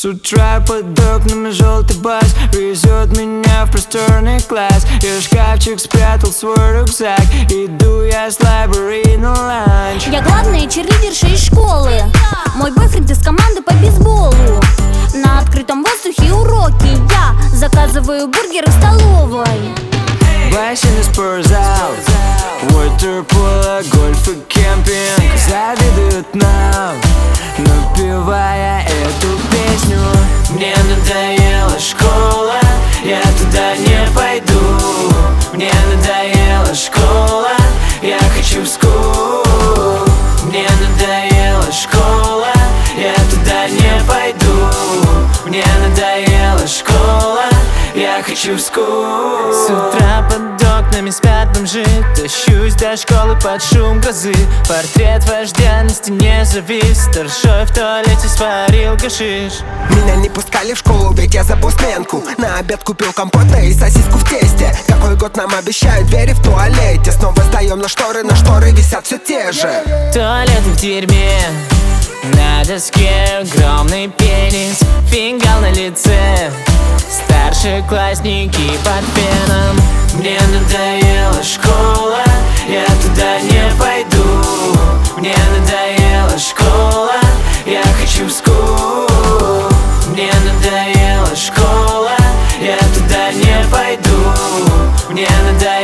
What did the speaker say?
С утра под окнами желтый бас везет меня в просторный класс. Я в шкафчик спрятал свой рюкзак. Иду я с library на ланч. Я главная черлидерша из школы. Мой бойфренд из команды по бейсболу. На открытом воздухе уроки. Я заказываю бургеры в столовой. Бассейн и спортзал, waterpolo, гольф и кемпинг завидуют нам, напевая эту песню. Мне надоела школа, я туда не пойду. Мне надоела школа, я хочу в скул. Мне надоела школа, я туда не пойду. Мне надоела школа, я хочу в скул. С утра под окнами спят бомжи. Тащусь до школы под шум грозы. Портрет вождя на стене завис. Старшой в туалете сварил гашиш. Меня не пускали в школу, ведь я забыл сменку. На обед купил компота и сосиску в тесте. Какой год нам обещают двери в туалете. Снова сдаем на шторы висят все те же. Туалеты в дерьме. На доске огромный пенис. Фингал на лице. Старшеклассники под феном. Мне надоела школа, я туда не пойду. Мне надоела школа, я хочу в скул. Мне надоела школа, я туда не пойду. Мне надоела